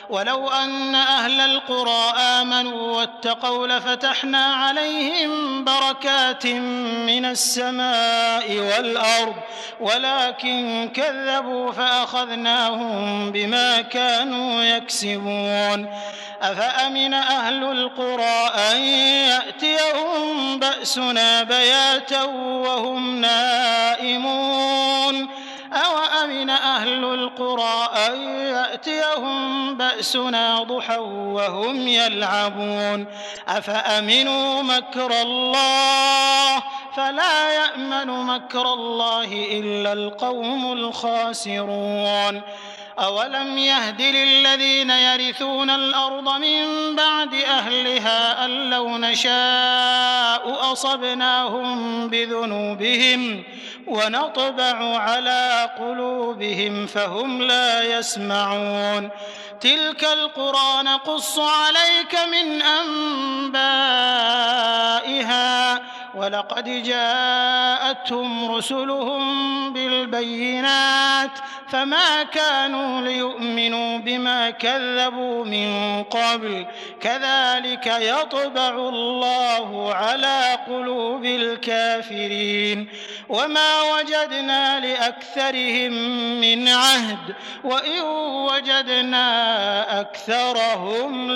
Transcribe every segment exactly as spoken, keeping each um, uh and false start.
ولو أن أهل القرى آمنوا واتقوا لفتحنا عليهم بركات من السماء والأرض ولكن كذبوا فأخذناهم بما كانوا يكسبون. أفأمن أهل القرى أن يأتيهم بأسنا بياتا وهم نائمون أوأمن أهل القرى أن يأتيهم بأسنا ضحى وهم يلعبون أفأمنوا مكر الله فلا يأمن مكر الله إلا القوم الخاسرون. أولم يهد للذين يرثون الأرض من بعد أهلها أن لو نشاء أصبناهم بذنوبهم ونطبع على قلوبهم فهم لا يسمعون. تلك القرى نقص عليك من أنبائها ولقد جاءتهم رسلهم بالبينات فما كانوا ليؤمنوا بما كذبوا من قبل كذلك يطبع الله على قلوب الكافرين. وما وجدنا لأكثرهم من عهد وإن وجدنا أكثرهم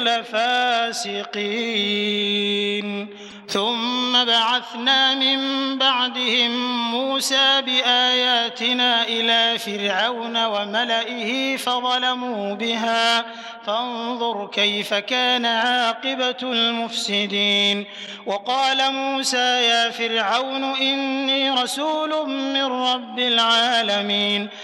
لفاسقين. ثم بعثنا من بعدهم موسى بآياتنا إلى فرعون وملئه فظلموا بها فانظر كيف كان عاقبة المفسدين. وقال موسى يا فرعون إني رسول من رب العالمين